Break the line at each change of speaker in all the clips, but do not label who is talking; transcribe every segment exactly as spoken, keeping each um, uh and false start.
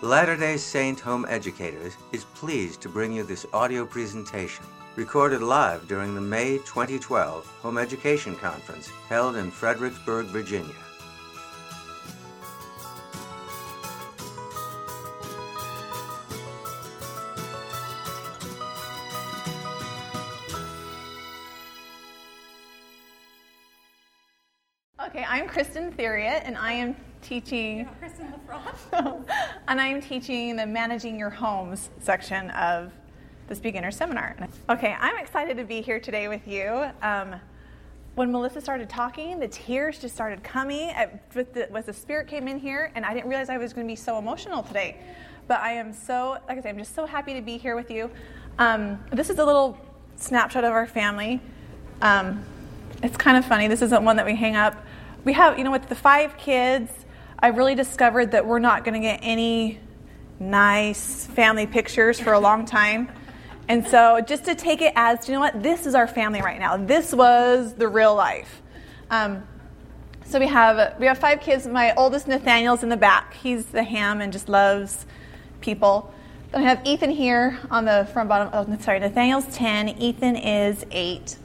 Latter-day Saint Home Educators is pleased to bring you this audio presentation, recorded live during the May twenty twelve Home Education Conference held in Fredericksburg, Virginia.
Okay, I'm Kristen Theriot, and I am teaching.
Yeah, Kristen LaFrosse.
And I am teaching the Managing Your Homes section of this beginner seminar. Okay, I'm excited to be here today with you. Um, when Melissa started talking, the tears just started coming. I, with the, with the Spirit came in here, and I didn't realize I was going to be so emotional today. But I am so, like I said, I'm just so happy to be here with you. Um, this is a little snapshot of our family. Um, it's kind of funny. This isn't one that we hang up. We have, you know, with the five kids, I really discovered that we're not going to get any nice family pictures for a long time. And so just to take it as, you know what, this is our family right now. This was the real life. Um, so we have we have five kids. My oldest, Nathaniel's in the back. He's the ham and just loves people. Then I have Ethan here on the front bottom. Oh, sorry, Nathaniel's ten. Ethan is eight.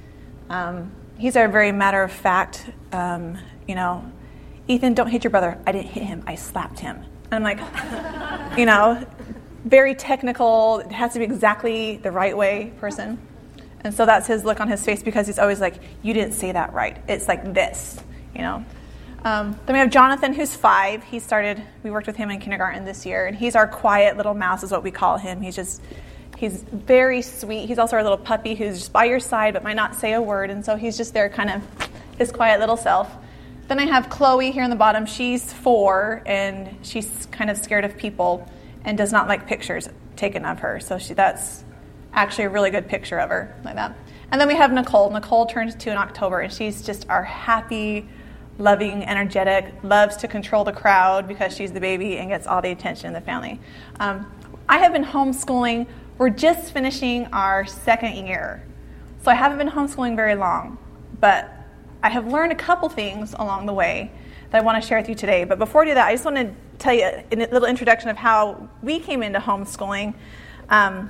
Um, he's a very matter of fact, um, you know, Ethan, don't hit your brother. I didn't hit him. I slapped him. And I'm like, you know, very technical. It has to be exactly the right way person. And so that's his look on his face because he's always like, you didn't say that right. It's like this, you know. Um, then we have Jonathan, who's five. He started, we worked with him in kindergarten this year. And he's our quiet little mouse is what we call him. He's just, he's very sweet. He's also our little puppy who's just by your side but might not say a word. And so he's just there kind of his quiet little self. Then I have Chloe here in the bottom. She's four, and she's kind of scared of people and does not like pictures taken of her. So she, that's actually a really good picture of her, like that. And then we have Nicole. Nicole turns two in October, and she's just our happy, loving, energetic, loves to control the crowd because she's the baby and gets all the attention in the family. Um, I have been homeschooling. We're just finishing our second year. So I haven't been homeschooling very long, but I have learned a couple things along the way that I want to share with you today. But before I do that, I just want to tell you a little introduction of how we came into homeschooling. Um,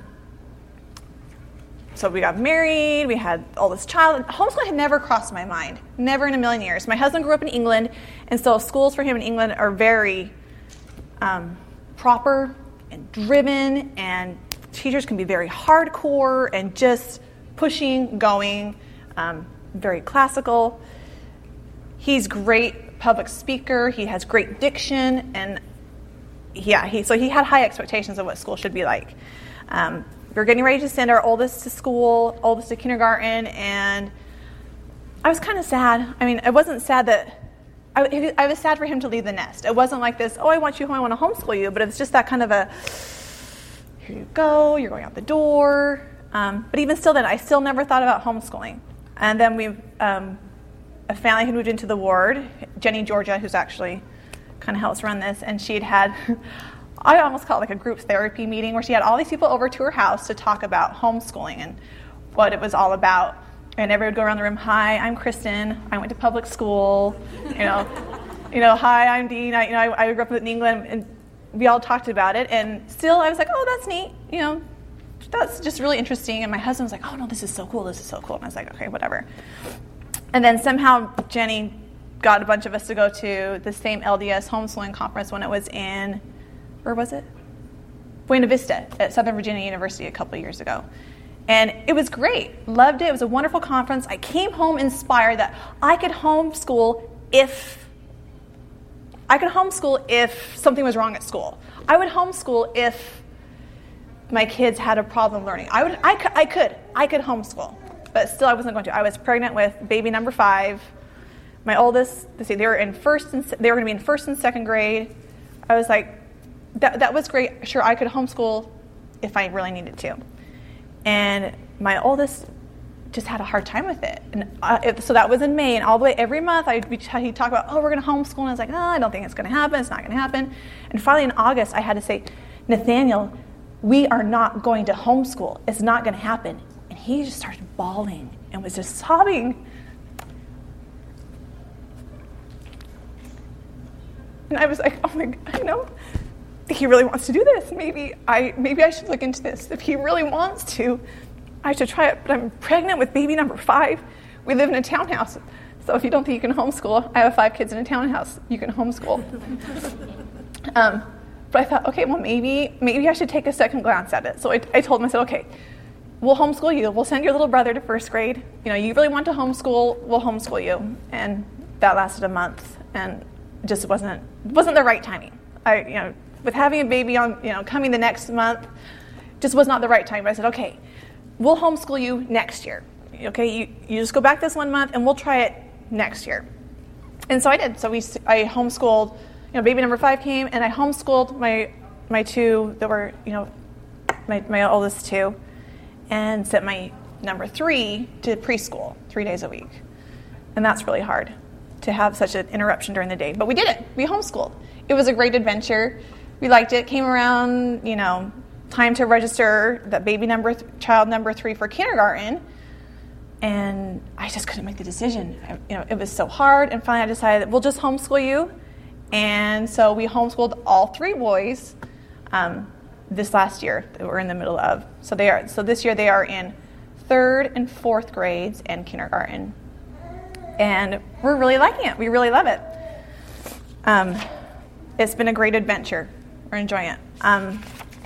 so we got married, we had all this child. Homeschooling had never crossed my mind, never in a million years. My husband grew up in England, and so schools for him in England are very um, proper and driven, and teachers can be very hardcore and just pushing, going, um, very classical. He's great public speaker. He has great diction, and yeah, he so he had high expectations of what school should be like. Um, we were getting ready to send our oldest to school, oldest to kindergarten, and I was kind of sad. I mean, I wasn't sad that I, I was sad for him to leave the nest. It wasn't like this, oh, I want you home, I want to homeschool you, but it was just that kind of a, here you go, you're going out the door. Um, but even still then, I still never thought about homeschooling. And then we, um, a family who moved into the ward, Jenny Georgia, who's actually kind of helps run this, and she'd had, I almost call it like a group therapy meeting, where she had all these people over to her house to talk about homeschooling and what it was all about. And everybody would go around the room, hi, I'm Kristen, I went to public school, you know, you know, hi, I'm Dean, I, you know, I, I grew up in England, and we all talked about it, and still I was like, oh, that's neat, you know, that's just really interesting. And my husband was like, oh no, this is so cool, this is so cool. And I was like, okay, whatever. And then somehow Jenny got a bunch of us to go to the same L D S homeschooling conference when it was in, where was it? Buena Vista at Southern Virginia University a couple of years ago. And it was great. Loved it. It was a wonderful conference. I came home inspired that I could homeschool if I could homeschool if something was wrong at school. I would homeschool if my kids had a problem learning. I would, I could, I could, I could homeschool, but still I wasn't going to. I was pregnant with baby number five. My oldest, let's see, they were in first and they were going to be in first and second grade. I was like, that that was great. Sure, I could homeschool if I really needed to. And my oldest just had a hard time with it. And uh, it, so that was in May, and all the way every month I'd be, he'd talk about, oh, we're going to homeschool, and I was like, oh, I don't think it's going to happen. It's not going to happen. And finally in August, I had to say, Nathaniel, we are not going to homeschool. It's not going to happen. And he just started bawling and was just sobbing. And I was like, oh my God, you know, he really wants to do this. Maybe I maybe I should look into this. If he really wants to, I should try it. But I'm pregnant with baby number five. We live in a townhouse. So if you don't think you can homeschool, I have five kids in a townhouse. You can homeschool. um, but I thought, okay, well, maybe maybe I should take a second glance at it. So I, I told myself, okay, we'll homeschool you. We'll send your little brother to first grade. You know, you really want to homeschool, we'll homeschool you. And that lasted a month, and it just wasn't wasn't the right timing. I, you know, with having a baby on, you know, coming the next month, just was not the right time. But I said, okay, we'll homeschool you next year. Okay, you, you just go back this one month, and we'll try it next year. And so I did. So we I homeschooled. You know, baby number five came, and I homeschooled my my two that were, you know, my my oldest two, and sent my number three to preschool three days a week. And that's really hard to have such an interruption during the day. But we did it. We homeschooled. It was a great adventure. We liked it. Came around, you know, time to register that baby number, th- child number three for kindergarten. And I just couldn't make the decision. I, you know, it was so hard. And finally I decided that we'll just homeschool you. And so we homeschooled all three boys um, this last year that we're in the middle of. So they are. So this year they are in third and fourth grades and kindergarten. And we're really liking it. We really love it. Um, it's been a great adventure. We're enjoying it. Um,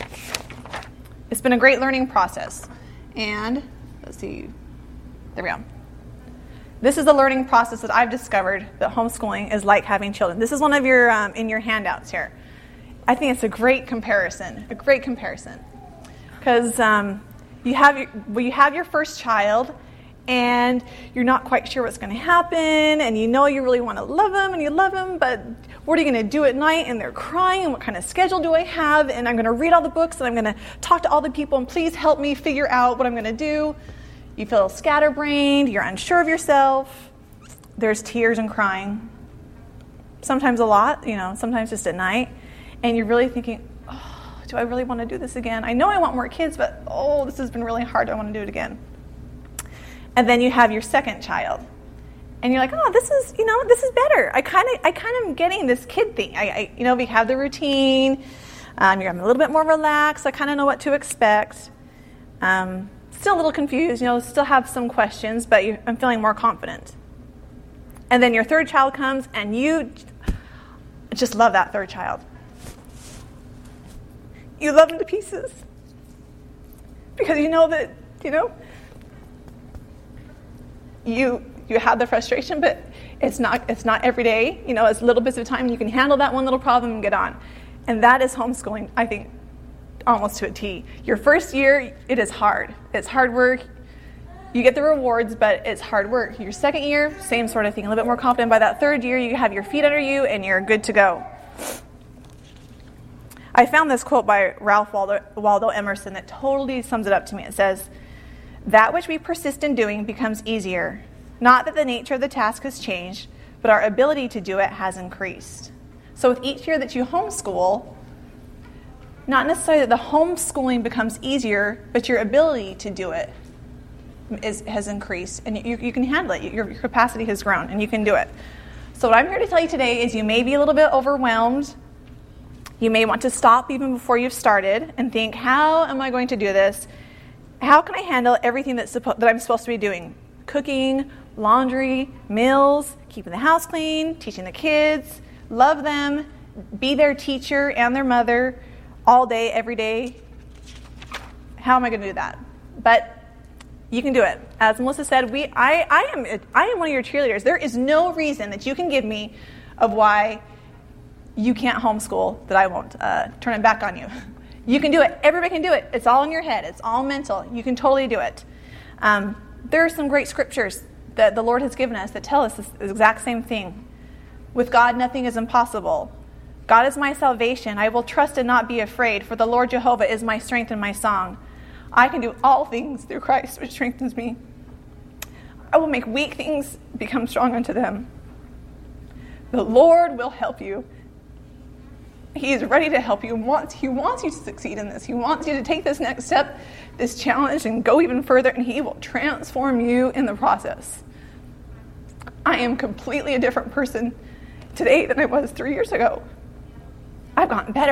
it's been a great learning process. And let's see. There we go. This is the learning process that I've discovered that homeschooling is like having children. This is one of your, um, in your handouts here. I think it's a great comparison, a great comparison. Because um, you have your, well, you have your first child, and you're not quite sure what's going to happen, and you know you really want to love them, and you love them, but what are you going to do at night? And they're crying, and what kind of schedule do I have? And I'm going to read all the books, and I'm going to talk to all the people, and please help me figure out what I'm going to do. You feel scatterbrained, you're unsure of yourself. There's tears and crying. Sometimes a lot, you know, sometimes just at night. And you're really thinking, oh, do I really want to do this again? I know I want more kids, but oh, this has been really hard. Do I want to do it again? And then you have your second child. And you're like, oh, this is, you know, this is better. I kind of I kind of am getting this kid thing. I, I you know, we have the routine. Um, you're I'm a little bit more relaxed. I kind of know what to expect. Um Still a little confused, you know, still have some questions, but you, I'm feeling more confident. And then your third child comes, and you just love that third child. You love them to pieces. Because you know that, you know, you you have the frustration, but it's not it's not every day. You know, it's little bits of time, and you can handle that one little problem and get on. And that is homeschooling, I think, almost to a T. Your first year, it is hard. It's hard work. You get the rewards, but it's hard work. Your second year, same sort of thing. A little bit more confident. By that third year, you have your feet under you, and you're good to go. I found this quote by Ralph Waldo, Waldo Emerson that totally sums it up to me. It says, "That which we persist in doing becomes easier. Not that the nature of the task has changed, but our ability to do it has increased." So with each year that you homeschool, not necessarily that the homeschooling becomes easier, but your ability to do it is, has increased, and you, you can handle it. Your, your capacity has grown, and you can do it. So what I'm here to tell you today is you may be a little bit overwhelmed. You may want to stop even before you've started and think, how am I going to do this? How can I handle everything that's suppo- that I'm supposed to be doing? Cooking, laundry, meals, keeping the house clean, teaching the kids, love them, be their teacher and their mother, all day, every day. How am I going to do that? But you can do it. As Melissa said, we, I, I am, I am one of your cheerleaders. There is no reason that you can give me of why you can't homeschool that I won't uh, turn it back on you. You can do it. Everybody can do it. It's all in your head. It's all mental. You can totally do it. Um, there are some great scriptures that the Lord has given us that tell us this exact same thing. With God, nothing is impossible. God is my salvation. I will trust and not be afraid, for the Lord Jehovah is my strength and my song. I can do all things through Christ, which strengthens me. I will make weak things become strong unto them. The Lord will help you. He is ready to help you. He wants, he wants you to succeed in this. He wants you to take this next step, this challenge, and go even further, and He will transform you in the process. I am completely a different person today than I was three years ago. I've gotten better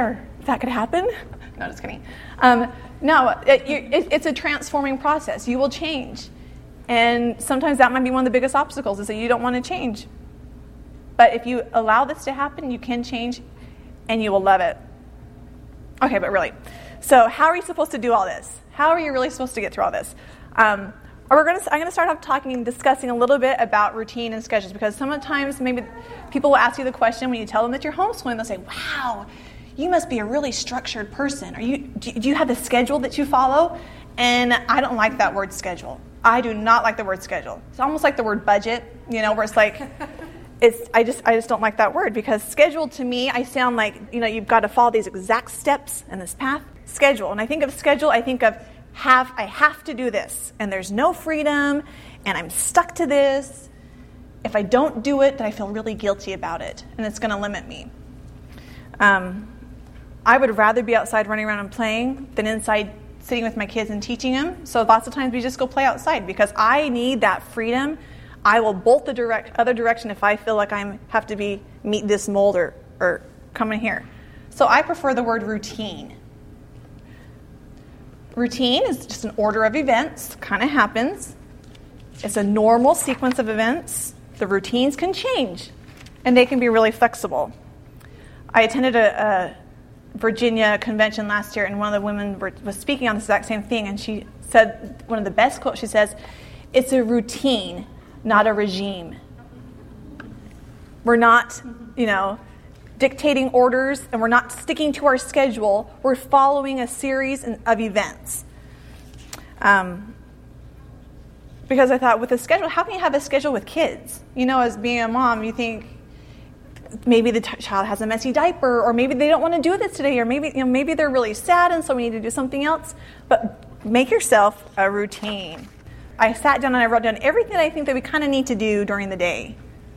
that could happen. No, just kidding. Um, no, it, it, it's a transforming process. You will change. And sometimes that might be one of the biggest obstacles, is that you don't want to change. But if you allow this to happen, you can change, and you will love it. Okay, but really. So how are you supposed to do all this? How are you really supposed to get through all this? Um, we're gonna, I'm going to start off talking and discussing a little bit about routine and schedules, because sometimes maybe people will ask you the question when you tell them that you're homeschooling. They'll say, wow, you must be a really structured person. Are you, do, do you have a schedule that you follow? And I don't like that word schedule. I do not like the word schedule. It's almost like the word budget, you know, where it's like, it's I just I just don't like that word, because schedule to me, I sound like, you know, you've got to follow these exact steps in this path. Schedule. And I think of schedule, I think of have I have to do this, and there's no freedom, and I'm stuck to this. If I don't do it, then I feel really guilty about it, and it's going to limit me. Um, I would rather be outside running around and playing than inside sitting with my kids and teaching them. So lots of times we just go play outside, because I need that freedom. I will bolt the direct other direction if I feel like I have to be meet this mold or, or come in here. So I prefer the word routine. Routine is just an order of events, kind of happens. It's a normal sequence of events. The routines can change, and they can be really flexible. I attended a, a Virginia convention last year, and one of the women were, was speaking on this exact same thing, and she said, one of the best quotes, she says, it's a routine, not a regime. We're not, you know, dictating orders, and we're not sticking to our schedule. We're following a series of events. Um, because I thought, with a schedule, how can you have a schedule with kids? You know, as being a mom, you think maybe the t- child has a messy diaper, or maybe they don't want to do this today, or maybe, you know, maybe they're really sad, and so we need to do something else. But make yourself a routine. I sat down and I wrote down everything I think that we kind of need to do during the day.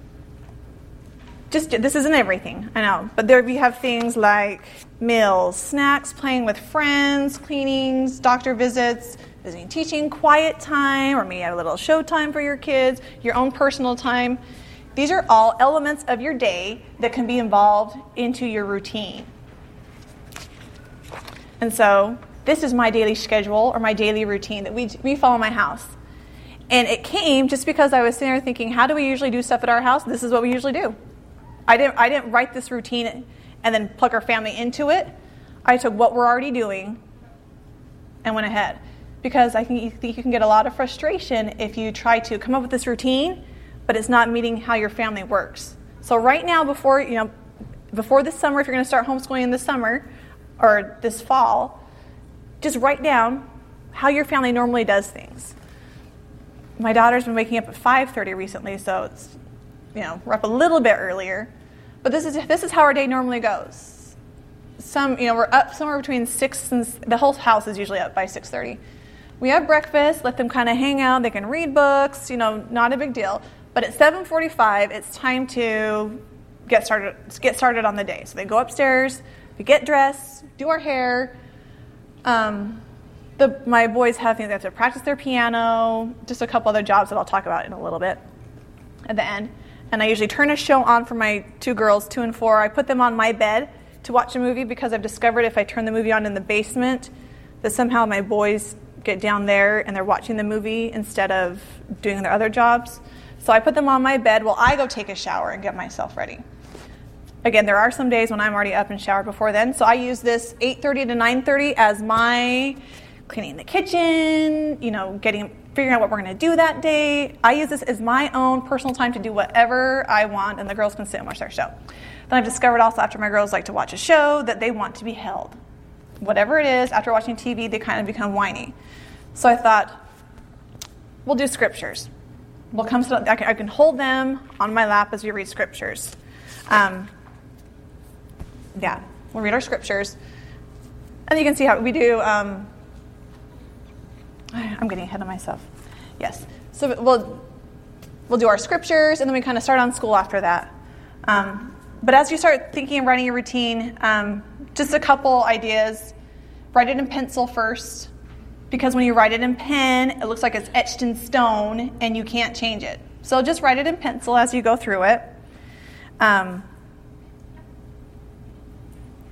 Just this isn't everything, I know, but there we have things like meals, snacks, playing with friends, cleanings, doctor visits, visiting, teaching, quiet time, or maybe a little show time for your kids, your own personal time. These are all elements of your day that can be involved into your routine. And so this is my daily schedule, or my daily routine that we we follow in my house. And it came just because I was sitting there thinking, how do we usually do stuff at our house? This is what we usually do. I didn't I didn't write this routine and then plug our family into it. I took what we're already doing and went ahead. Because I think you, think you can get a lot of frustration if you try to come up with this routine, but it's not meeting how your family works. So right now, before you know, before this summer, if you're going to start homeschooling this summer or this fall, just write down how your family normally does things. My daughter's been waking up at five thirty recently, so it's, you know, we're up a little bit earlier. But this is this is how our day normally goes. Some, you know, we're up somewhere between six and the whole house is usually up by six thirty. We have breakfast, let them kind of hang out. They can read books, you know, not a big deal. But at seven forty-five, it's time to get started. Get started on the day. So they go upstairs, we get dressed, do our hair. Um, the my boys have things they have to practice their piano. Just a couple other jobs that I'll talk about in a little bit at the end. And I usually turn a show on for my two girls, two and four. I put them on my bed to watch a movie, because I've discovered if I turn the movie on in the basement, that somehow my boys get down there and they're watching the movie instead of doing their other jobs. So I put them on my bed while I go take a shower and get myself ready. Again, there are some days when I'm already up and showered before then, so I use this eight thirty to nine thirty as my cleaning the kitchen, you know, getting figuring out what we're going to do that day. I use this as my own personal time to do whatever I want, and the girls can sit and watch their show. Then I've discovered also, after my girls like to watch a show, that they want to be held. Whatever it is, after watching T V, they kind of become whiny. So I thought, we'll do scriptures. We'll come to, I can, I can hold them on my lap as we read scriptures. Um, yeah, we'll read our scriptures. And you can see how we do, um, I'm getting ahead of myself. Yes. So we'll we'll do our scriptures, and then we kind of start on school after that. Um, but as you start thinking and writing your routine, um, just a couple ideas. Write it in pencil first, because when you write it in pen, it looks like it's etched in stone, and you can't change it. So just write it in pencil as you go through it. Um,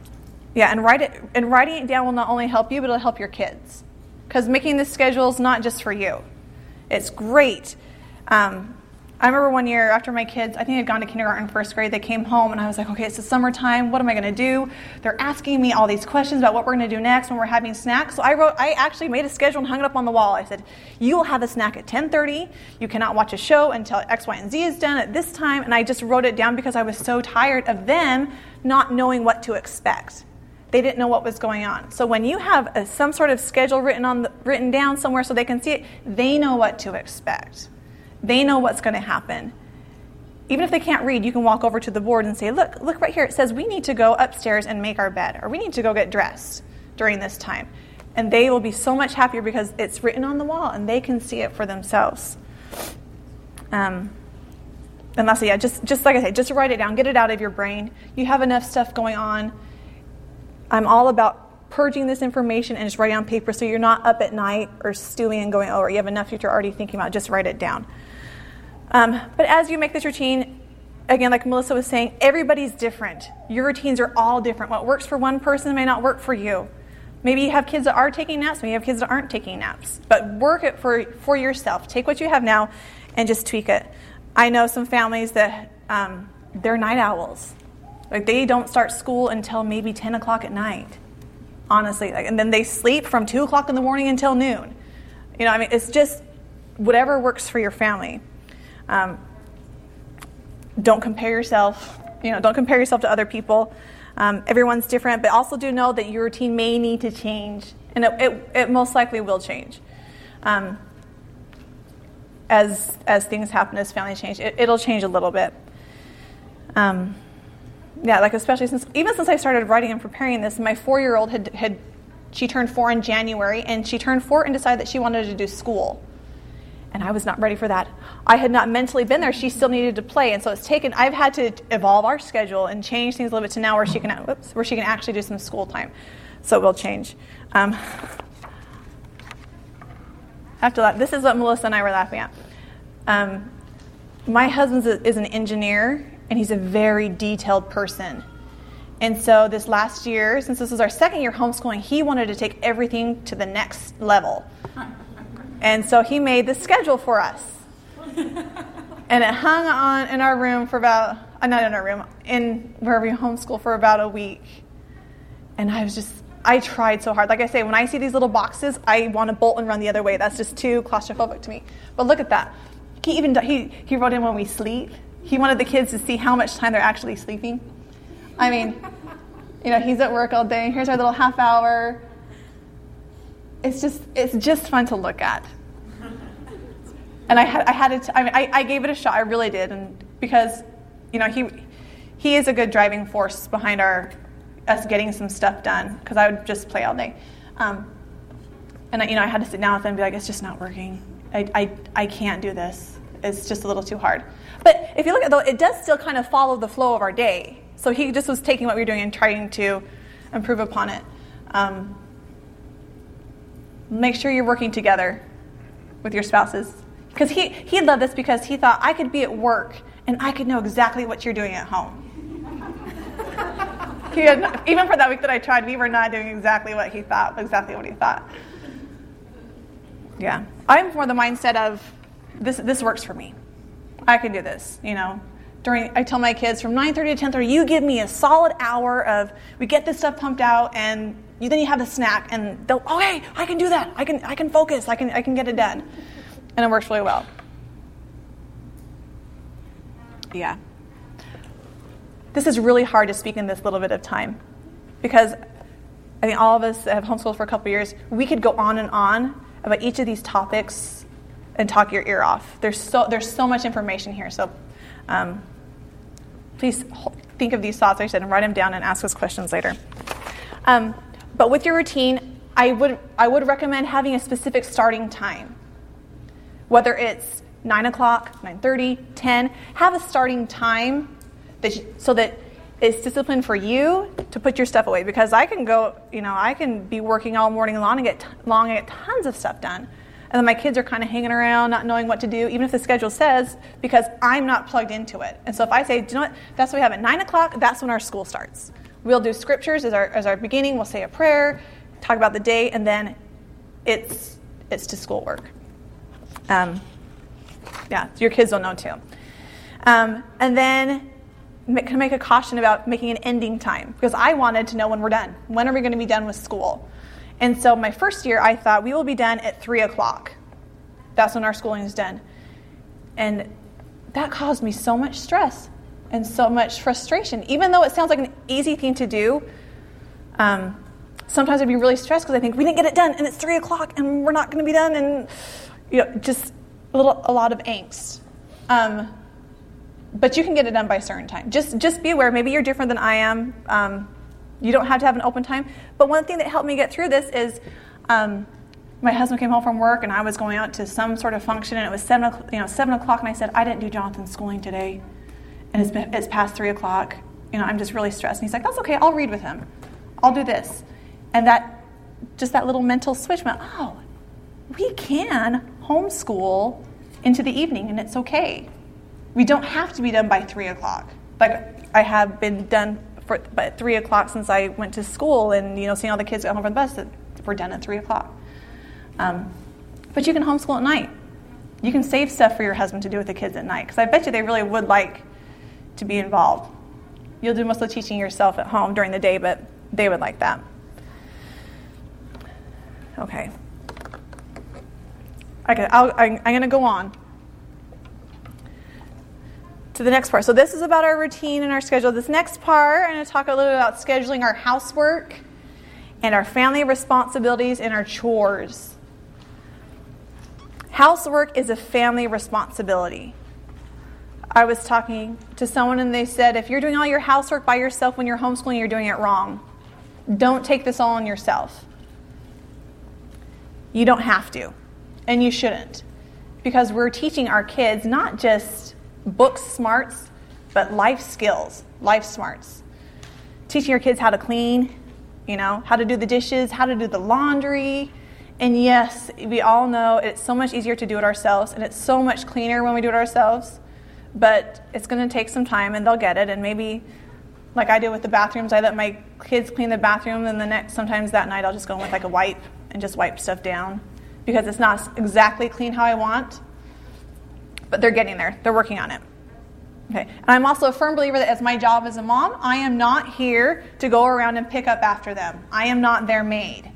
Yeah, and write it and writing it down will not only help you, but it'll help your kids. Because making this schedule is not just for you. It's great. Um, I remember one year after my kids, I think I'd gone to kindergarten, first grade, they came home and I was like, okay, it's the summertime. What am I going to do? They're asking me all these questions about what we're going to do next when we're having snacks. So I wrote, I actually made a schedule and hung it up on the wall. I said, you will have a snack at ten thirty. You cannot watch a show until X, Y, and Z is done at this time. And I just wrote it down because I was so tired of them not knowing what to expect. They didn't know what was going on. So when you have a, some sort of schedule written on the, written down somewhere so they can see it, they know what to expect. They know what's going to happen. Even if they can't read, you can walk over to the board and say, look, look right here. It says we need to go upstairs and make our bed, or we need to go get dressed during this time. And they will be so much happier because it's written on the wall and they can see it for themselves. Um, and lastly, yeah, just, just like I said, just write it down. Get it out of your brain. You have enough stuff going on. I'm all about purging this information and just writing on paper so you're not up at night or stewing and going, oh, or you have enough that you're already thinking about. Just write it down. Um, but as you make this routine, again, like Melissa was saying, everybody's different. Your routines are all different. What works for one person may not work for you. Maybe you have kids that are taking naps. Maybe you have kids that aren't taking naps. But work it for, for yourself. Take what you have now and just tweak it. I know some families that um, they're night owls. Like they don't start school until maybe ten o'clock at night, honestly. Like, and then they sleep from two o'clock in the morning until noon. You know, I mean, it's just whatever works for your family. Um, don't compare yourself. You know, don't compare yourself to other people. Um, everyone's different, but also do know that your routine may need to change, and it, it, it most likely will change. Um, as as things happen, as families change, it, it'll change a little bit. Um, yeah, like especially since even since I started writing and preparing this, my four-year-old had had she turned four in January, and she turned four and decided that she wanted to do school. And I was not ready for that. I had not mentally been there. She still needed to play. And so it's taken, I've had to evolve our schedule and change things a little bit to now where she can, whoops, where she can actually do some school time. So it will change. Um, after that, this is what Melissa and I were laughing at. Um, my husband is an engineer, and he's a very detailed person. And so this last year, since this was our second year homeschooling, he wanted to take everything to the next level. And so he made the schedule for us. And it hung on in our room for about, uh, not in our room, in where we homeschool for about a week. And I was just, I tried so hard. Like I say, when I see these little boxes, I want to bolt and run the other way. That's just too claustrophobic to me. But look at that. He even, he, he wrote in when we sleep. He wanted the kids to see how much time they're actually sleeping. I mean, you know, he's at work all day. Here's our little half hour. It's just it's just fun to look at, and I had I had it. I mean, I, I gave it a shot. I really did, and because, you know, he he is a good driving force behind our us getting some stuff done. Because I would just play all day, um, and I, you know I had to sit down with him and be like, it's just not working. I I I can't do this. It's just a little too hard. But if you look at it, though, it does still kind of follow the flow of our day. So he just was taking what we were doing and trying to improve upon it. Um, Make sure you're working together with your spouses. Because he, he loved this because he thought, I could be at work and I could know exactly what you're doing at home. he had not, even for that week that I tried, we were not doing exactly what he thought, exactly what he thought. Yeah. I'm more the mindset of, this this works for me. I can do this, you know. During, I tell my kids from nine thirty to ten thirty, you give me a solid hour of, we get this stuff pumped out, and you, then you have a snack, and they'll, oh, hey, I can do that. I can I can focus. I can I can get it done. And it works really well. Yeah. This is really hard to speak in this little bit of time, because I think all of us that have homeschooled for a couple years, we could go on and on about each of these topics and talk your ear off. There's so there's so much information here. So um, please think of these thoughts, like I said, and write them down and ask us questions later. Um, but with your routine, I would I would recommend having a specific starting time. Whether it's nine o'clock, nine thirty, ten, have a starting time that you, so that it's discipline for you to put your stuff away. Because I can go, you know, I can be working all morning long and get long and get tons of stuff done. And then my kids are kind of hanging around, not knowing what to do, even if the schedule says, because I'm not plugged into it. And so if I say, do you know what, that's what we have at nine o'clock, that's when our school starts. We'll do scriptures as our as our beginning. We'll say a prayer, talk about the day, and then it's it's to schoolwork. Um, yeah, your kids will know too. Um, and then make, make a caution about making an ending time, because I wanted to know when we're done. When are we going to be done with school? And so my first year, I thought we will be done at three o'clock. That's when our schooling is done. And that caused me so much stress and so much frustration. Even though it sounds like an easy thing to do, um, sometimes I'd be really stressed because I think we didn't get it done and it's three o'clock and we're not going to be done, and you know, just a little, a lot of angst. Um, but you can get it done by a certain time. Just, just be aware. Maybe you're different than I am. Um, you don't have to have an open time. But one thing that helped me get through this is, um, my husband came home from work and I was going out to some sort of function, and it was seven, you know, seven o'clock, and I said, I didn't do Jonathan's schooling today, and it's been, it's past three o'clock. You know, I'm just really stressed. And he's like, that's okay. I'll read with him. I'll do this. And that, just that little mental switch went, oh, we can homeschool into the evening, and it's okay. We don't have to be done by three o'clock. Like I have been done for by three o'clock since I went to school, and you know, seeing all the kids go home from the bus, that we're done at three o'clock. Um, but you can homeschool at night. You can save stuff for your husband to do with the kids at night, because I bet you they really would like to be involved. You'll do most of the teaching yourself at home during the day, but they would like that. Okay. Okay, I'll, I'm, I'm going to go on to the next part. So this is about our routine and our schedule. This next part, I'm going to talk a little bit about scheduling our housework and our family responsibilities and our chores. Housework is a family responsibility. I was talking to someone and they said, if you're doing all your housework by yourself when you're homeschooling, you're doing it wrong. Don't take this all on yourself. You don't have to, and you shouldn't, because we're teaching our kids not just book smarts, but life skills, life smarts. Teaching your kids how to clean, you know, how to do the dishes, how to do the laundry. And yes, we all know it's so much easier to do it ourselves, and it's so much cleaner when we do it ourselves. But it's going to take some time, and they'll get it. And maybe, like I do with the bathrooms, I let my kids clean the bathroom, and the next, sometimes that night I'll just go in with like a wipe and just wipe stuff down, because it's not exactly clean how I want. But they're getting there. They're working on it. Okay. And I'm also a firm believer that as my job as a mom, I am not here to go around and pick up after them. I am not their maid.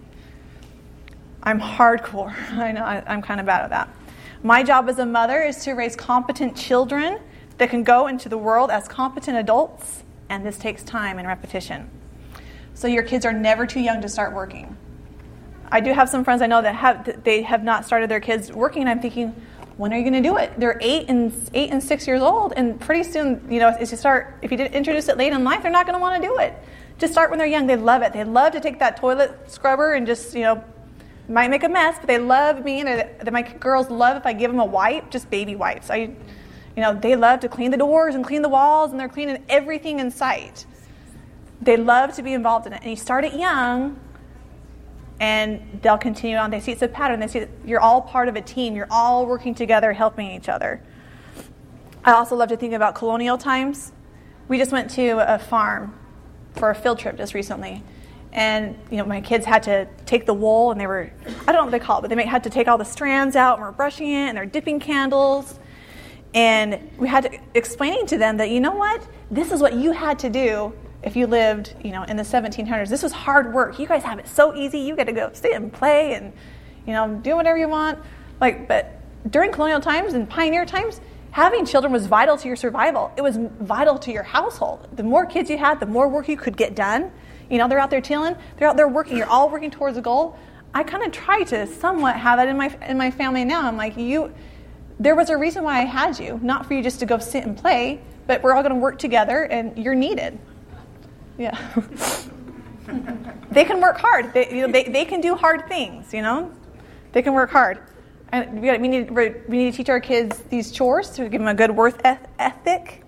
I'm hardcore. I know I, I'm kind of bad at that. My job as a mother is to raise competent children that can go into the world as competent adults, and this takes time and repetition. So your kids are never too young to start working. I do have some friends I know that have they have not started their kids working, and I'm thinking, when are you going to do it? They're eight and eight and six years old, and pretty soon, you know, if you start, if you didn't introduce it late in life, they're not going to want to do it. Just start when they're young. They love it. They love to take that toilet scrubber and just, you know, might make a mess, but they love me. And my girls love if I give them a wipe, just baby wipes. I, you know, they love to clean the doors and clean the walls, and they're cleaning everything in sight. They love to be involved in it, and you start it young. And they'll continue on. They see it's a pattern. They see that you're all part of a team. You're all working together, helping each other. I also love to think about colonial times. We just went to a farm for a field trip just recently. And, you know, my kids had to take the wool, and they were, I don't know what they call it, but they had to take all the strands out, and we're brushing it, and they're dipping candles. And we had to explaining to them that, you know what? This is what you had to do if you lived, you know, in the seventeen hundreds. This was hard work. You guys have it so easy. You get to go sit and play and, you know, do whatever you want. Like, but during colonial times and pioneer times, having children was vital to your survival. It was vital to your household. The more kids you had, the more work you could get done. You know, they're out there tilling. They're out there working. You're all working towards a goal. I kind of try to somewhat have that in my in my family now. I'm like, you, there was a reason why I had you, not for you just to go sit and play, but we're all going to work together, and you're needed. Yeah. They can work hard. They, you know, they they can do hard things, you know. They can work hard. And we, got, we, need, we need to teach our kids these chores to give them a good work ethic.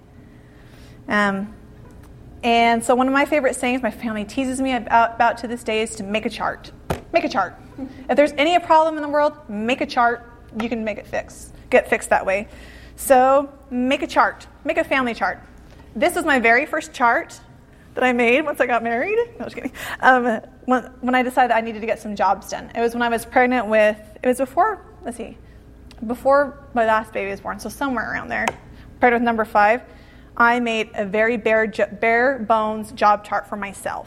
Um, and so one of my favorite sayings my family teases me about, about to this day is to make a chart. Make a chart. If there's any problem in the world, make a chart. You can make it fix. Get fixed that way. So make a chart. Make a family chart. This is my very first chart. that I made once I got married. No, just kidding. Um, when, when I decided I needed to get some jobs done. It was when I was pregnant with, it was before, let's see, before my last baby was born, so somewhere around there, pregnant with number five, I made a very bare, bare bones job chart for myself.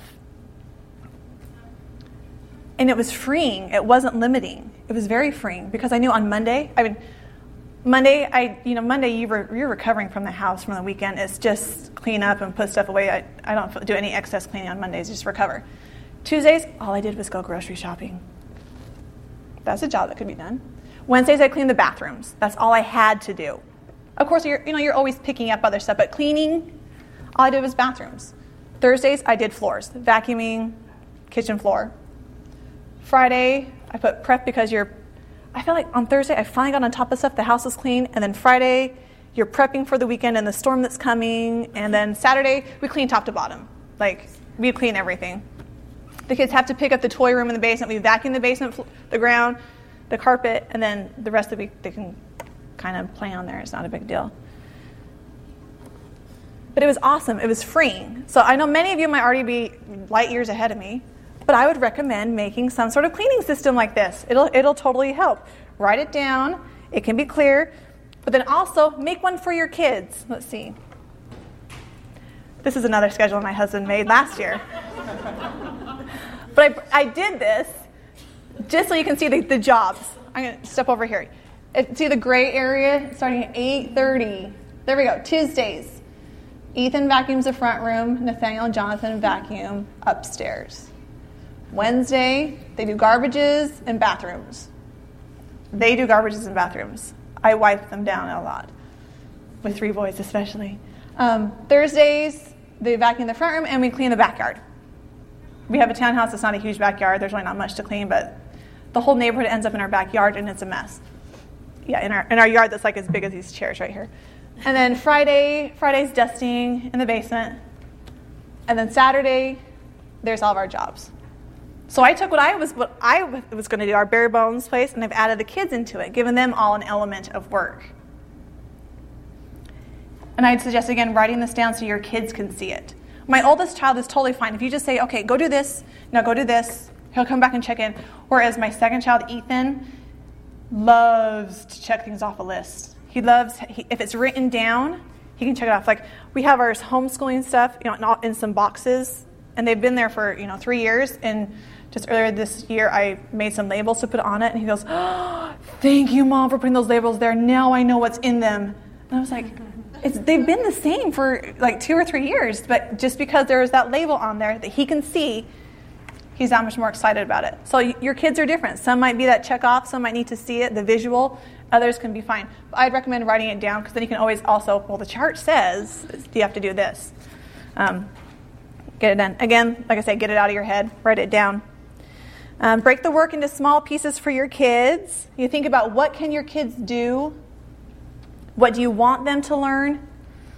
And it was freeing. It wasn't limiting. It was very freeing because I knew on Monday, I mean, Monday, I you know, Monday you re, you're recovering from the house from the weekend. It's just clean up and put stuff away. I, I don't do any excess cleaning on Mondays, just recover. Tuesdays, all I did was go grocery shopping. That's a job that could be done. Wednesdays, I cleaned the bathrooms. That's all I had to do. Of course, you're, you know, you're always picking up other stuff, but cleaning, all I did was bathrooms. Thursdays, I did floors, vacuuming, kitchen floor. Friday, I put prep because you're, I feel like on Thursday, I finally got on top of stuff, the house was clean, and then Friday, you're prepping for the weekend and the storm that's coming, and then Saturday, we clean top to bottom. Like, we clean everything. The kids have to pick up the toy room in the basement, we vacuum the basement, the ground, the carpet, and then the rest of the week, they can kind of play on there. It's not a big deal. But it was awesome. It was freeing. So I know many of you might already be light years ahead of me, but I would recommend making some sort of cleaning system like this. It'll it'll totally help. Write it down. It can be clear. But then also make one for your kids. Let's see. This is another schedule my husband made last year. But I, I did this just so you can see the, the jobs. I'm going to step over here. See the gray area starting at eight thirty. There we go. Tuesdays. Ethan vacuums the front room. Nathaniel and Jonathan vacuum upstairs. Wednesday, they do garbages and bathrooms. They do garbages and bathrooms. I wipe them down a lot, with three boys especially. Um, Thursdays, they vacuum the front room and we clean the backyard. We have a townhouse. It's not a huge backyard. There's really not much to clean, but the whole neighborhood ends up in our backyard and it's a mess. Yeah, in our in our yard that's like as big as these chairs right here. And then Friday, Friday's dusting in the basement. And then Saturday, there's all of our jobs. So I took what I was what I was going to do, our bare bones place, and I've added the kids into it, given them all an element of work. And I'd suggest, again, writing this down so your kids can see it. My oldest child is totally fine. If you just say, okay, go do this, now go do this, he'll come back and check in. Whereas my second child, Ethan, loves to check things off a list. He loves, he, if it's written down, he can check it off. Like, we have our homeschooling stuff, you know, in some boxes, and they've been there for, you know, three years, and just earlier this year, I made some labels to put on it, and he goes, oh, thank you, Mom, for putting those labels there. Now I know what's in them. And I was like, it's, they've been the same for like two or three years, but just because there is that label on there that he can see, he's that much more excited about it. So your kids are different. Some might be that check off, some might need to see it, the visual. Others can be fine. But I'd recommend writing it down because then you can always also, well, the chart says you have to do this. Um, get it done. Again, like I said, get it out of your head, write it down. Um, break the work into small pieces for your kids. You think about what can your kids do? What do you want them to learn?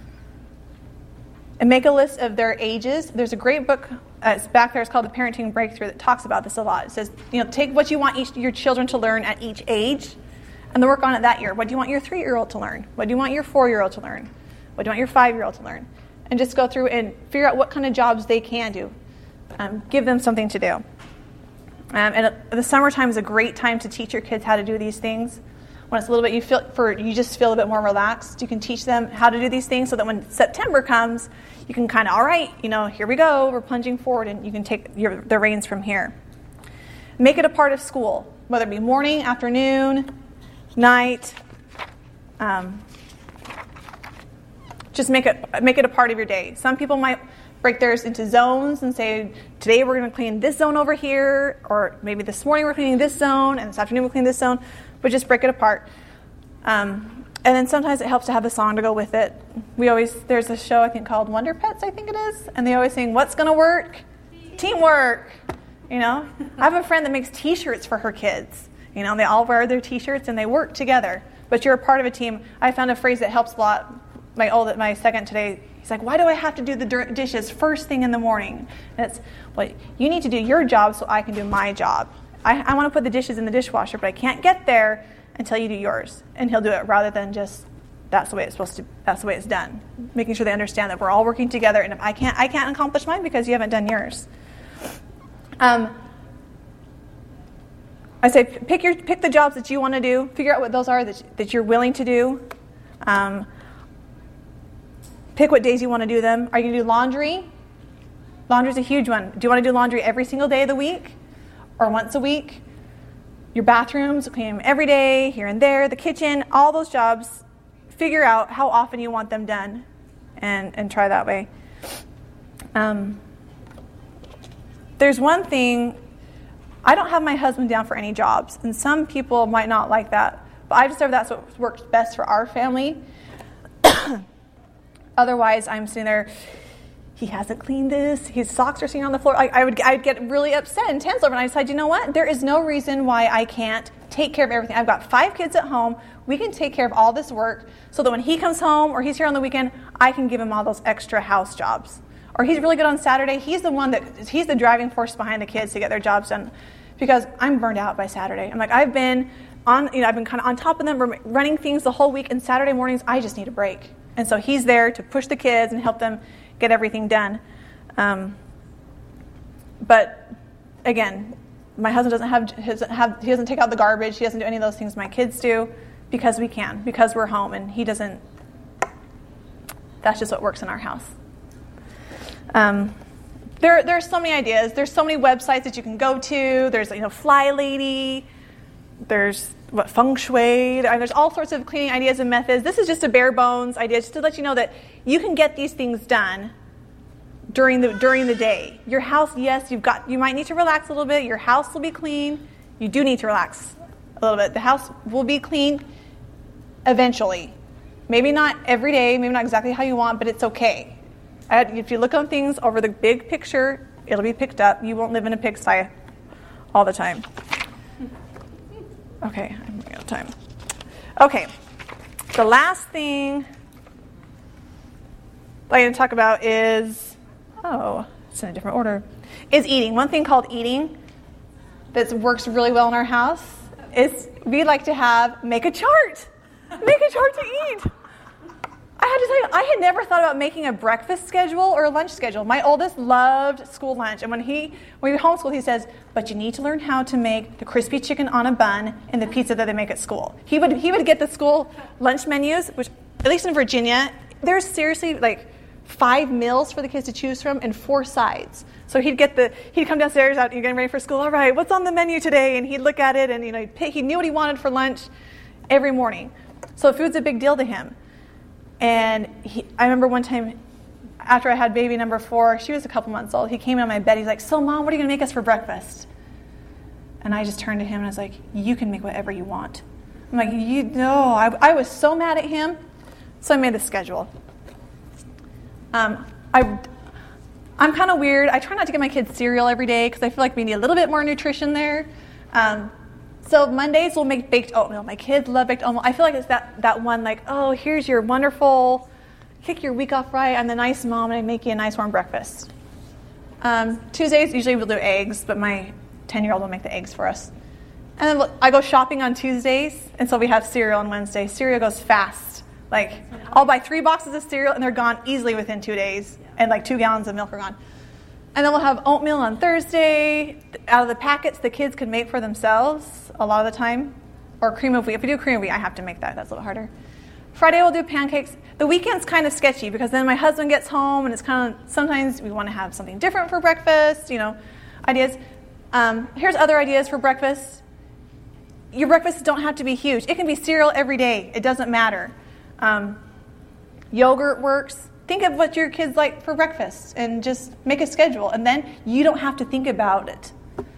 And make a list of their ages. There's a great book, uh, it's back there, it's called The Parenting Breakthrough, that talks about this a lot. It says, you know, take what you want each, your children to learn at each age and then work on it that year. What do you want your three-year-old to learn? What do you want your four-year-old to learn? What do you want your five-year-old to learn? And just go through and figure out what kind of jobs they can do. Um, give them something to do. Um, and the summertime is a great time to teach your kids how to do these things. When it's a little bit, you feel for you just feel a bit more relaxed. You can teach them how to do these things so that when September comes, you can kind of, all right, you know, here we go, we're plunging forward, and you can take your, the reins from here. Make it a part of school, whether it be morning, afternoon, night. Um, just make it make it a part of your day. Some people might break theirs into zones and say, today we're going to clean this zone over here, or maybe this morning we're cleaning this zone, and this afternoon we're cleaning this zone, but just break it apart. Um, and then sometimes it helps to have a song to go with it. We always, there's a show I think called Wonder Pets, I think it is, and they always sing, what's going to work? Teamwork. You know, I have a friend that makes T-shirts for her kids. You know, they all wear their T-shirts and they work together, but you're a part of a team. I found a phrase that helps a lot. My old, my second today, he's like, why do I have to do the dishes first thing in the morning? And it's, well, you need to do your job so I can do my job. I, I want to put the dishes in the dishwasher, but I can't get there until you do yours. And he'll do it rather than just that's the way it's supposed to. That's the way it's done. Making sure they understand that we're all working together, and if I can't, I can't accomplish mine because you haven't done yours. Um, I say pick your pick the jobs that you want to do. Figure out what those are that that you're willing to do. Um, pick what days you want to do them. Are you going to do laundry? Laundry's a huge one. Do you want to do laundry every single day of the week, or once a week? Your bathrooms, clean them every day, here and there. The kitchen, all those jobs. Figure out how often you want them done, and and try that way. Um, there's one thing. I don't have my husband down for any jobs, and some people might not like that, but I discovered that's what works best for our family. Otherwise, I'm sitting there, he hasn't cleaned this, his socks are sitting on the floor. I, I would I'd get really upset and tense over it, and I decided, you know what? There is no reason why I can't take care of everything. I've got five kids at home. We can take care of all this work so that when he comes home or he's here on the weekend, I can give him all those extra house jobs. Or he's really good on Saturday. He's the one that, he's the driving force behind the kids to get their jobs done. Because I'm burned out by Saturday. I'm like, I've been on, you know, I've been kind of on top of them, running things the whole week, and Saturday mornings, I just need a break. And so he's there to push the kids and help them get everything done. Um, but again, my husband doesn't have, his, have, he doesn't take out the garbage. He doesn't do any of those things my kids do because we can, because we're home, and he doesn't, that's just what works in our house. Um, There, there are so many ideas. There's so many websites that you can go to. There's, you know, Fly Lady. There's what Feng Shui. There's all sorts of cleaning ideas and methods. This is just a bare bones idea, just to let you know that you can get these things done during the during the day. Your house, yes, you've got. You might need to relax a little bit. Your house will be clean. You do need to relax a little bit. The house will be clean eventually. Maybe not every day. Maybe not exactly how you want, but it's okay. If you look on things over the big picture, it'll be picked up. You won't live in a pigsty all the time. Okay, I'm running out of time. Okay, the last thing I'm going to talk about is, oh, it's in a different order, is eating. One thing called eating that works really well in our house is we like to have, make a chart. Make a chart to eat. I had to tell you, I had never thought about making a breakfast schedule or a lunch schedule. My oldest loved school lunch, and when he when we homeschooled, he says, "But you need to learn how to make the crispy chicken on a bun and the pizza that they make at school." He would he would get the school lunch menus, which at least in Virginia, there's seriously like five meals for the kids to choose from and four sides. So he'd get the he'd come downstairs, out, you're getting ready for school. All right, what's on the menu today? And he'd look at it, and you know, he'd pick, he knew what he wanted for lunch every morning. So food's a big deal to him. And he, I remember one time, after I had baby number four, she was a couple months old, he came in on my bed, he's like, "So Mom, what are you going to make us for breakfast?" And I just turned to him and I was like, "You can make whatever you want." I'm like, "You know," I, I was so mad at him, so I made the schedule. Um, I, I'm kind of weird. I try not to give my kids cereal every day because I feel like we need a little bit more nutrition there. Um, So Mondays we'll make baked oatmeal. My kids love baked oatmeal. I feel like it's that, that one like, oh, here's your wonderful, kick your week off right. I'm the nice mom and I make you a nice warm breakfast. Um, Tuesdays usually we'll do eggs, but my ten-year-old will make the eggs for us. And then we'll, I go shopping on Tuesdays, and so we have cereal on Wednesday. Cereal goes fast. Like I'll buy three boxes of cereal and they're gone easily within two days, and like two gallons of milk are gone. And then we'll have oatmeal on Thursday. Out of the packets, the kids can make for themselves a lot of the time. Or cream of wheat. If we do cream of wheat, I have to make that. That's a little harder. Friday, we'll do pancakes. The weekend's kind of sketchy because then my husband gets home and it's kind of, sometimes we want to have something different for breakfast, you know, ideas. Um, here's other ideas for breakfast. Your breakfasts don't have to be huge. It can be cereal every day. It doesn't matter. Um, yogurt works. Think of what your kids like for breakfast and just make a schedule. And then you don't have to think about it.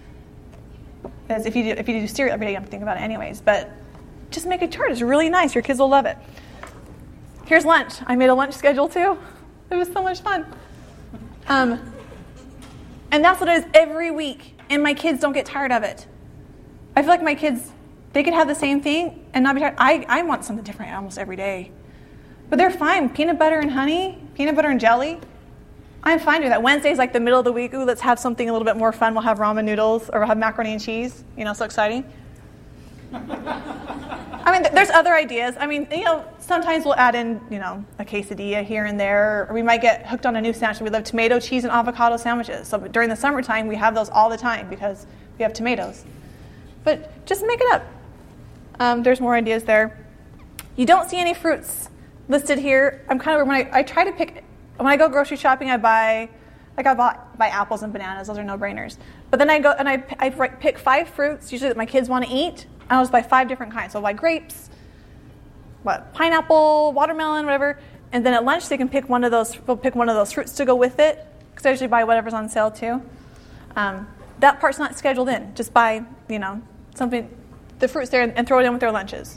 As if you do, if you do cereal every day, you don't have to think about it anyways. But just make a chart. It's really nice. Your kids will love it. Here's lunch. I made a lunch schedule too. It was so much fun. Um, and that's what it is every week. And my kids don't get tired of it. I feel like my kids, they could have the same thing and not be tired. I, I want something different almost every day. But they're fine. Peanut butter and honey, peanut butter and jelly. I'm fine with that. Wednesday's like the middle of the week. Ooh, let's have something a little bit more fun. We'll have ramen noodles or we'll have macaroni and cheese. You know, so exciting. I mean, there's other ideas. I mean, you know, sometimes we'll add in, you know, a quesadilla here and there, or we might get hooked on a new sandwich. We love tomato, cheese, and avocado sandwiches. So during the summertime, we have those all the time because we have tomatoes. But just make it up. Um, there's more ideas there. You don't see any fruits listed here. I'm kind of when I, I try to pick when I go grocery shopping, I buy like I bought buy apples and bananas. Those are no-brainers. But then I go and I I pick five fruits usually that my kids want to eat. I always buy five different kinds. So I'll buy grapes, what pineapple, watermelon, whatever. And then at lunch they can pick one of those. We'll pick one of those fruits to go with it because I usually buy whatever's on sale too. Um, that part's not scheduled in. Just buy you know something, the fruits there, and, and throw it in with their lunches.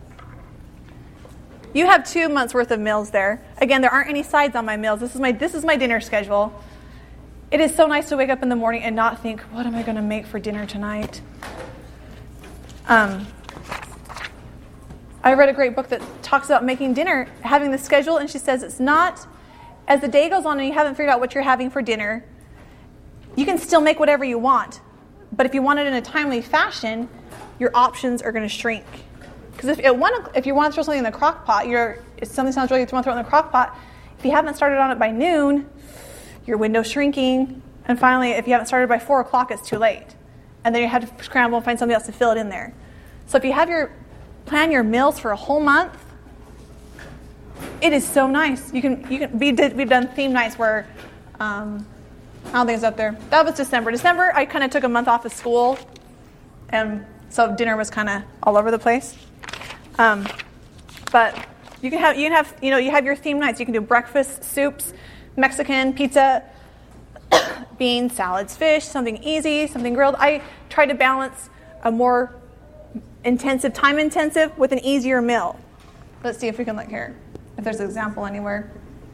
You have two months worth of meals there. Again, there aren't any sides on my meals. This is my this is my dinner schedule. It is so nice to wake up in the morning and not think, what am I going to make for dinner tonight? Um, I read a great book that talks about making dinner, having the schedule, and she says it's not, as the day goes on and you haven't figured out what you're having for dinner, you can still make whatever you want. But if you want it in a timely fashion, your options are going to shrink. Because if, if you want to throw something in the crock pot, you're, if something sounds really good, you want to throw it in the crock pot, if you haven't started on it by noon, your window's shrinking. And finally, if you haven't started by four o'clock, it's too late. And then you have to scramble and find something else to fill it in there. So if you have your plan your meals for a whole month, it is so nice. You can you can we did we've done theme nights where um, I don't think it's up there. That was December. December I kind of took a month off of school, and so dinner was kind of all over the place. Um, but you can have you can have you know you have your theme nights. You can do breakfast, soups, Mexican, pizza, beans, salads, fish, something easy, something grilled. I try to balance a more intensive, time intensive with an easier meal. Let's see if we can look here, if there's an example anywhere.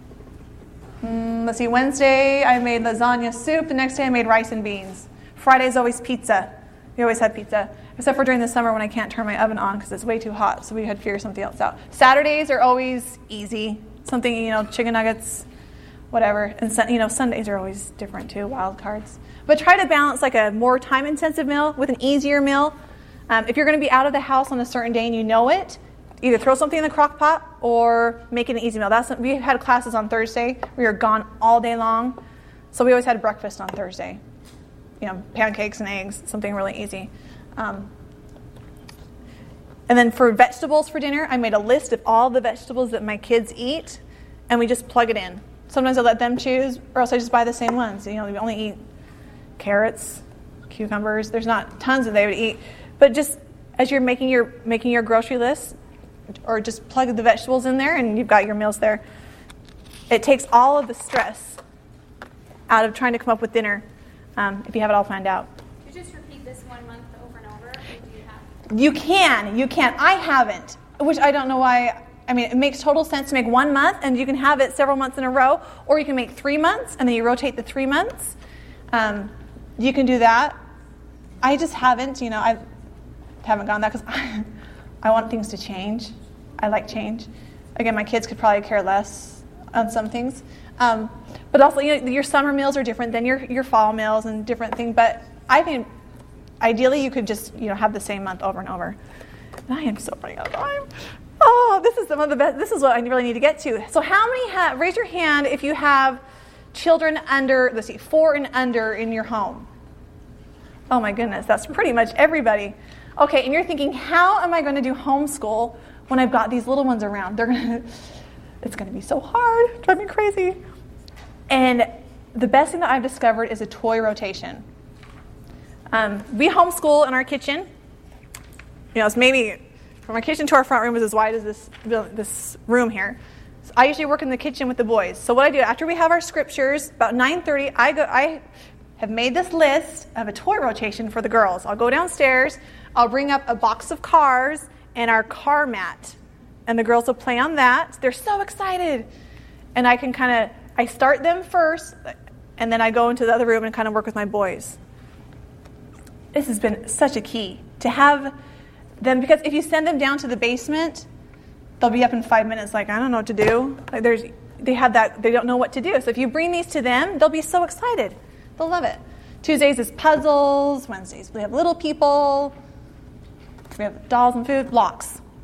Mm, let's see, Wednesday I made lasagna soup. The next day I made rice and beans. Friday's always pizza. We always have pizza, except for during the summer when I can't turn my oven on because it's way too hot, so we had to figure something else out. Saturdays are always easy. Something, you know, chicken nuggets, whatever. And, you know, Sundays are always different too, wild cards. But try to balance like a more time-intensive meal with an easier meal. Um, if you're going to be out of the house on a certain day and you know it, either throw something in the crock pot or make it an easy meal. That's we had classes on Thursday. We were gone all day long, so we always had breakfast on Thursday. You know, pancakes and eggs, something really easy. Um, and then for vegetables for dinner, I made a list of all the vegetables that my kids eat, and we just plug it in. Sometimes I let them choose, or else I just buy the same ones. You know, we only eat carrots, cucumbers. There's not tons that they would eat, but just as you're making your making your grocery list, or just plug the vegetables in there, and you've got your meals there. It takes all of the stress out of trying to come up with dinner. Um, if you have it all planned out.
You just repeat this one month over and over, or do you have?
You can, you can. I haven't, which I don't know why. I mean, it makes total sense to make one month, and you can have it several months in a row, or you can make three months, and then you rotate the three months. Um, you can do that. I just haven't, you know, I haven't gone that because I, I want things to change. I like change. Again, my kids could probably care less on some things. Um, but also, you know, your summer meals are different than your, your fall meals and different things. But I think ideally you could just, you know, have the same month over and over. And I am so running out of time. Oh, this is some of the best. This is what I really need to get to. So how many have, raise your hand if you have children under, let's see, four and under in your home. Oh my goodness, that's pretty much everybody. Okay, and you're thinking, how am I going to do homeschool when I've got these little ones around? They're going to, it's going to be so hard, drive me crazy. And the best thing that I've discovered is a toy rotation. Um, we homeschool in our kitchen. You know, it's maybe from our kitchen to our front room is as wide as this this room here. So I usually work in the kitchen with the boys. So what I do after we have our scriptures, about nine thirty, I go. I have made this list of a toy rotation for the girls. I'll go downstairs. I'll bring up a box of cars and our car mat, and the girls will play on that. They're so excited, and I can kind of I start them first, and then I go into the other room and kind of work with my boys. This has been such a key to have them, because if you send them down to the basement, they'll be up in five minutes like, I don't know what to do. Like there's, they have that, they don't know what to do. So if you bring these to them, they'll be so excited. They'll love it. Tuesdays is puzzles. Wednesdays we have little people. We have dolls and food. Blocks.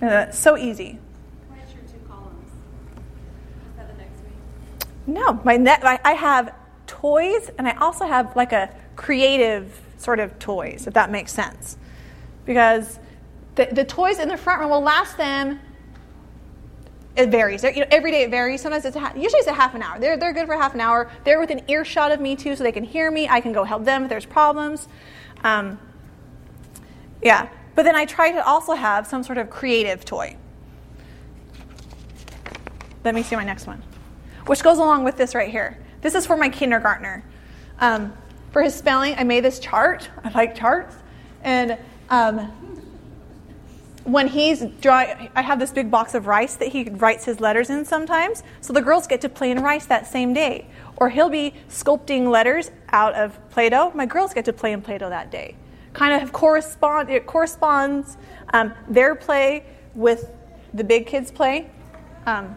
Uh, so easy.
Where's your two columns? Is that the next week?
No, my net. I, I have toys, and I also have like a creative sort of toys, if that makes sense. Because the the toys in the front room will last them. It varies. They're, you know, every day it varies. Sometimes it's a ha- usually it's a half an hour. They're they're good for half an hour. They're within earshot of me too, so they can hear me. I can go help them if there's problems. Um, yeah, but then I try to also have some sort of creative toy. Let me see my next one, which goes along with this right here. This is for my kindergartner. Um, for his spelling, I made this chart. I like charts, and um, when he's drawing, I have this big box of rice that he writes his letters in sometimes. So the girls get to play in rice that same day. Or he'll be sculpting letters out of Play-Doh. My girls get to play in Play-Doh that day. Kind of correspond, it corresponds um, their play with the big kids' play. Um,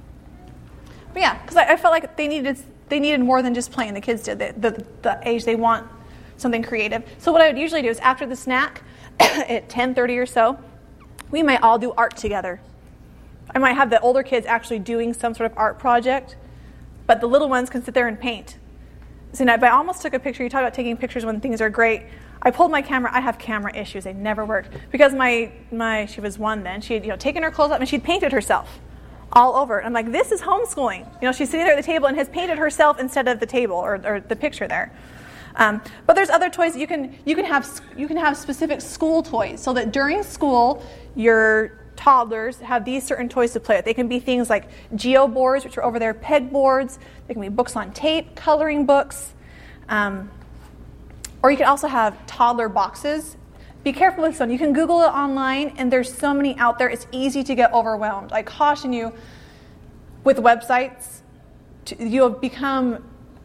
but yeah, because I, I felt like they needed they needed more than just playing. The kids did. The, the, the age they want something creative. So what I would usually do is after the snack at ten thirty or so, we might all do art together. I might have the older kids actually doing some sort of art project, but the little ones can sit there and paint. So now, I almost took a picture. You talk about taking pictures when things are great. I pulled my camera. I have camera issues. They never worked. Because my, my she was one then. She had you know, taken her clothes up and she'd painted herself all over. And I'm like, this is homeschooling. You know, she's sitting there at the table and has painted herself instead of the table or, or the picture there. Um, but there's other toys that you can you can have you can have specific school toys so that during school your toddlers have these certain toys to play with. They can be things like geo boards, which are over there, peg boards. They can be books on tape, coloring books, um, or you can also have toddler boxes. Be careful with this one. You can Google it online, and there's so many out there. It's easy to get overwhelmed. I caution you with websites. To, you'll become,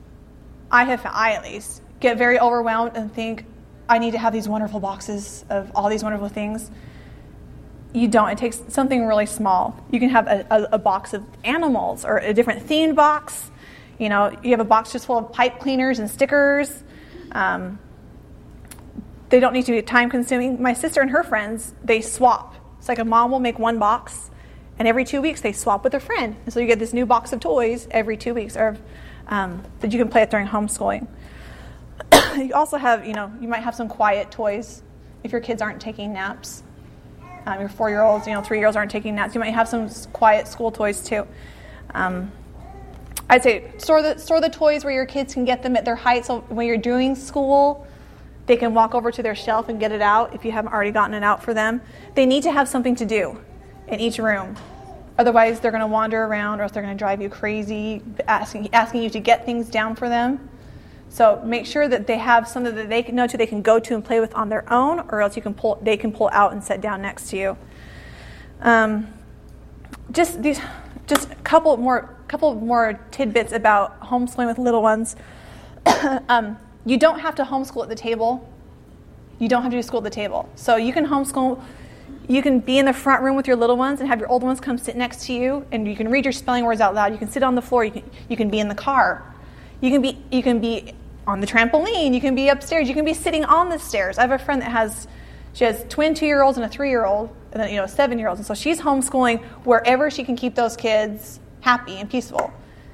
I have, I at least. get very overwhelmed and think, I need to have these wonderful boxes of all these wonderful things. You don't. It takes something really small. You can have a, a, a box of animals or a different themed box. You know, you have a box just full of pipe cleaners and stickers. Um, they don't need to be time consuming. My sister and her friends, they swap. It's like a mom will make one box, and every two weeks they swap with a friend. And so you get this new box of toys every two weeks or um, that you can play with during homeschooling. You also have, you know, you might have some quiet toys if your kids aren't taking naps. Um, your four-year-olds, you know, three-year-olds aren't taking naps. You might have some quiet school toys too. Um, I'd say store the store the toys where your kids can get them at their height. So when you're doing school, they can walk over to their shelf and get it out if you haven't already gotten it out for them. They need to have something to do in each room. Otherwise, they're going to wander around, or else they're going to drive you crazy, asking asking you to get things down for them. So make sure that they have something that they can know to, they can go to and play with on their own, or else you can pull they can pull out and sit down next to you. Um, just these, just a couple more, couple more tidbits about homeschooling with little ones. um, you don't have to homeschool at the table. You don't have to do school at the table. So you can homeschool. You can be in the front room with your little ones and have your older ones come sit next to you, and you can read your spelling words out loud. You can sit on the floor. You can you can be in the car. You can be you can be on the trampoline. You can be upstairs. You can be sitting on the stairs. I have a friend that has she has twin two-year-olds and a three-year-old, and then you know a seven-year-old, and so she's homeschooling wherever she can keep those kids happy and peaceful.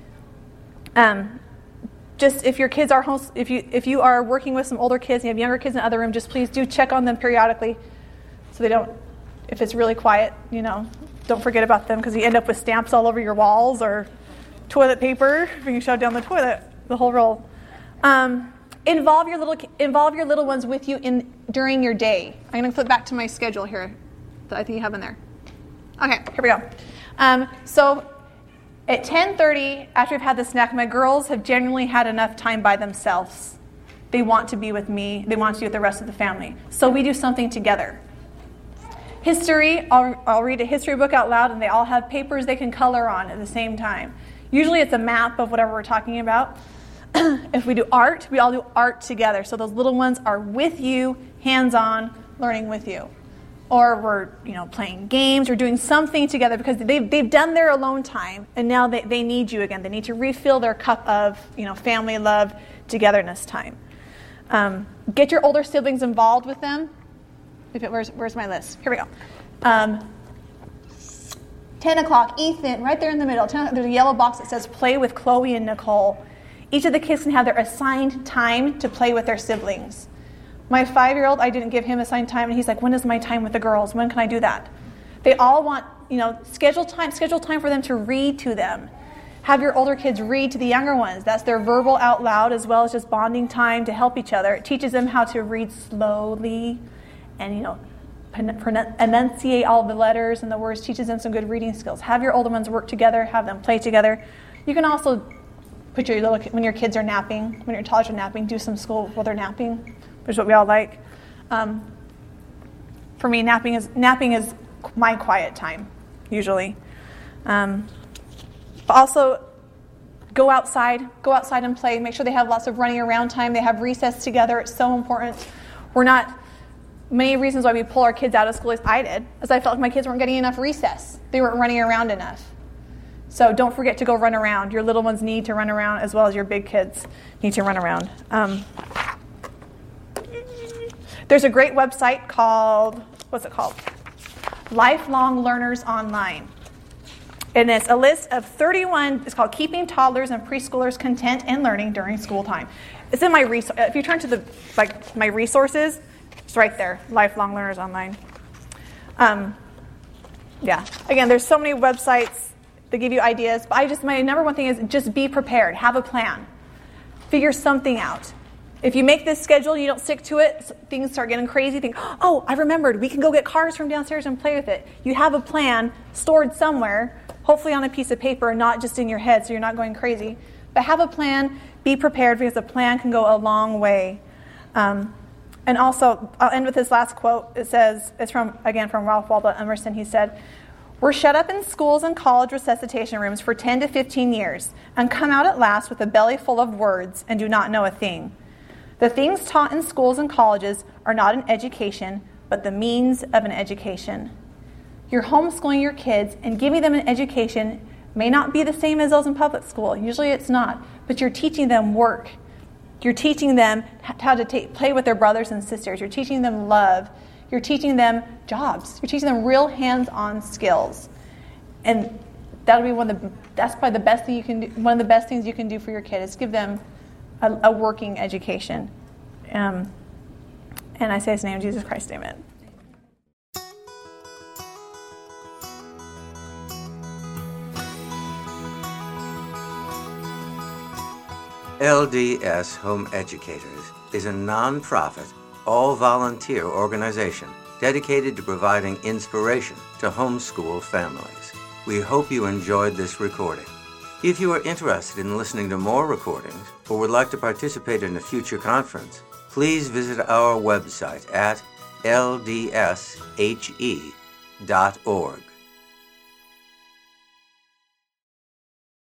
Um, just if your kids are home, if you if you are working with some older kids and you have younger kids in the other room, just please do check on them periodically, so they don't. If it's really quiet, you know, don't forget about them because you end up with stamps all over your walls or toilet paper being shoved down the toilet, the whole roll. Um, involve your little involve your little ones with you in during your day. I'm going to flip back to my schedule here that I think you have in there. Okay, here we go. Um, so at ten thirty, after we've had the snack, my girls have generally had enough time by themselves. They want to be with me. They want to be with the rest of the family. So we do something together. History, I'll, I'll read a history book out loud, and they all have papers they can color on at the same time. Usually it's a map of whatever we're talking about. If we do art, we all do art together. So those little ones are with you, hands-on, learning with you. Or we're, you know, playing games or doing something together because they've, they've done their alone time, and now they, they need you again. They need to refill their cup of, you know, family love, togetherness time. Um, get your older siblings involved with them. If it, where's, where's my list? Here we go. Um, ten o'clock, Ethan, right there in the middle. ten, there's a yellow box that says play with Chloe and Nicole. Each of the kids can have their assigned time to play with their siblings. My five-year-old, I didn't give him assigned time, and he's like, when is my time with the girls? When can I do that? They all want, you know, schedule time, schedule time for them to read to them. Have your older kids read to the younger ones. That's their verbal out loud as well as just bonding time to help each other. It teaches them how to read slowly and, you know, enunciate all the letters and the words, teaches them some good reading skills. Have your older ones work together, have them play together. You can also put your little, when your kids are napping, when your toddlers are napping, do some school while they're napping, which is what we all like. Um, for me, napping is napping is my quiet time, usually. Um, but also, go outside, go outside and play. Make sure they have lots of running around time. They have recess together. It's so important. We're not, many reasons why we pull our kids out of school, as I did, is I felt like my kids weren't getting enough recess. They weren't running around enough. So don't forget to go run around. Your little ones need to run around as well as your big kids need to run around. Um, there's a great website called, what's it called? Lifelong Learners Online. And it's a list of thirty-one, it's called Keeping Toddlers and Preschoolers Content and Learning During School Time. It's in my, res- if you turn to the like my resources, it's right there, Lifelong Learners Online. Um, yeah, again, there's so many websites that give you ideas, but I just, my number one thing is just be prepared, have a plan. Figure something out. If you make this schedule, you don't stick to it, things start getting crazy, think, oh, I remembered, we can go get cars from downstairs and play with it. You have a plan stored somewhere, hopefully on a piece of paper, not just in your head, so you're not going crazy. But have a plan, be prepared, because a plan can go a long way. Um, and also, I'll end with this last quote. It says, it's from, again, from Ralph Waldo Emerson. He said, "We're shut up in schools and college resuscitation rooms for ten to fifteen years and come out at last with a belly full of words and do not know a thing. The things taught in schools and colleges are not an education, but the means of an education." You're homeschooling your kids, and giving them an education may not be the same as those in public school. Usually it's not. But you're teaching them work. You're teaching them how to take, play with their brothers and sisters. You're teaching them love. You're teaching them jobs. You're teaching them real hands-on skills. And that'll be one of the, that's probably the best thing you can do, one of the best things you can do for your kid is give them a, a working education. Um, and I say his name, Jesus Christ, amen.
L D S Home Educators is a non-profit, all-volunteer organization dedicated to providing inspiration to homeschool families. We hope you enjoyed this recording. If you are interested in listening to more recordings or would like to participate in a future conference, please visit our website at l d s h e dot org.